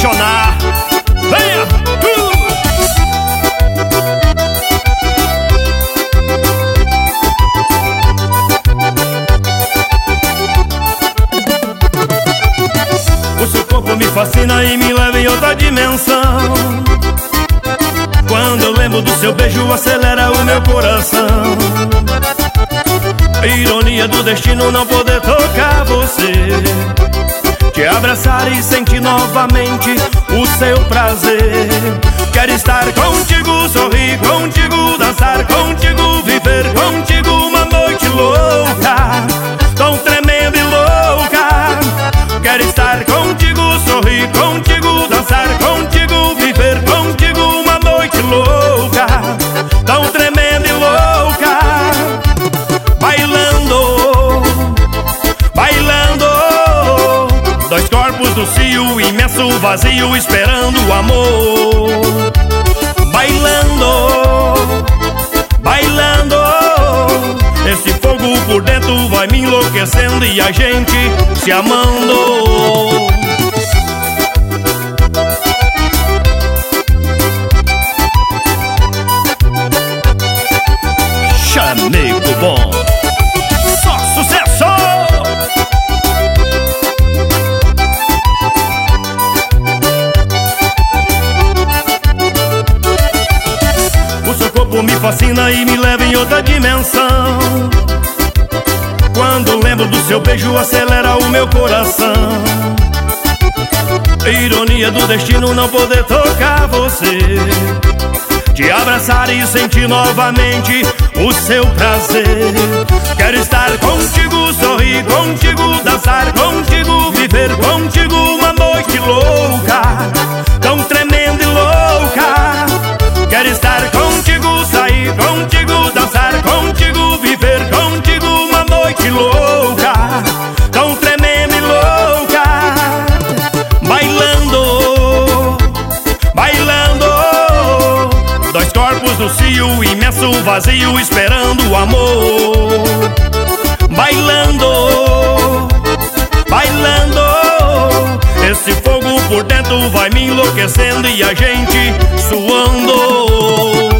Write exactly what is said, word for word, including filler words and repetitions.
apaixonar. Venha! Uh! O seu corpo me fascina e me leva em outra dimensão. Quando eu lembro do seu beijo, acelera o meu coração. A ironia do destino não poder tocar você, te abraçar e sentir novamente o seu prazer. Quero estar contigo, sorrir contigo, dançar contigo, viver contigo uma noite louca, tão tremenda e louca. Quero estar contigo, sorrir contigo, dançar contigo, viver contigo uma noite louca, tão tremenda e louca. Bailando, bailando, dois corpos no cio, imenso vazio, esperando o amor. Bailando, bailando, esse fogo por dentro vai me enlouquecendo e a gente se amando. Chamego bom, só sucesso! O seu corpo me fascina e me leva em outra dimensão. Quando lembro do seu beijo, acelera o meu coração. A ironia do destino não poder tocar você, te abraçar e sentir novamente o seu prazer. Quero estar contigo, sorrir contigo, dançar contigo, viver contigo uma noite louca, tão tremenda e louca. Quero estar contigo, sair contigo, dançar contigo, viver contigo uma noite louca, tão tremenda e louca. Bailando, bailando, dois corpos no cio, imenso vazio, esperando o amor. Bailando, bailando, esse fogo por dentro vai me enlouquecendo e a gente suando.